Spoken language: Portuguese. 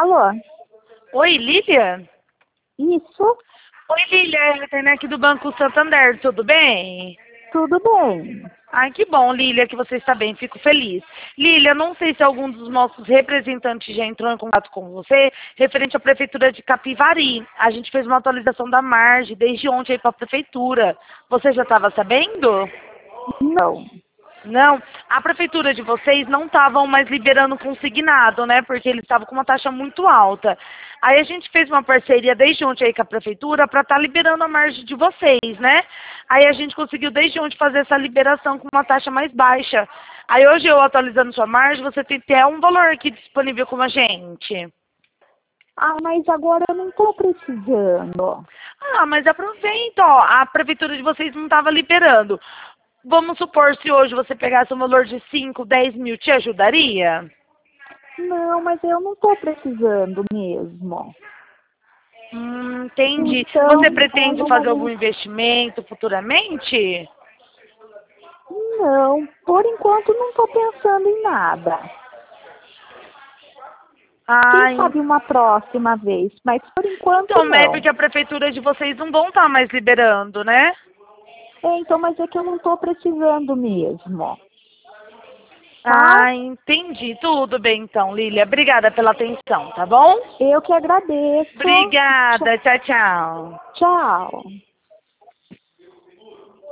Alô? Oi, Lília? Isso? Oi, Lília, é a Tainá aqui do Banco Santander, tudo bem? Tudo bem. Ai, que bom, Lília, que você está bem, fico feliz. Lília, não sei se algum dos nossos representantes já entrou em contato com você, referente à Prefeitura de Capivari. A gente fez uma atualização da margem desde ontem aí para a Prefeitura. Você já estava sabendo? Não. Não, a prefeitura de vocês não estavam mais liberando consignado, né? Porque eles estavam com uma taxa muito alta. Aí a gente fez uma parceria desde ontem aí com a prefeitura para estar liberando a margem de vocês, né? Aí a gente conseguiu desde ontem fazer essa liberação com uma taxa mais baixa. Aí hoje eu atualizando sua margem, você tem até um valor aqui disponível com a gente. Ah, mas agora eu não estou precisando. Ah, mas aproveita, ó, a prefeitura de vocês não estava liberando. Vamos supor se hoje você pegasse um valor de 5, 10 mil, te ajudaria? Não, mas eu não estou precisando mesmo. Entendi. Então, Você pretende no fazer algum momento, investimento futuramente? não. Por enquanto, não estou pensando em nada. Ah, Quem sabe uma próxima vez, mas por enquanto então, é não. porque a prefeitura de vocês não vão estar mais liberando, né? Então, mas é que eu não estou precisando mesmo. Tá? Ah, entendi. Tudo bem então, Lília. Obrigada pela atenção, tá bom? Eu que agradeço. Obrigada. Tchau, tchau. Tchau.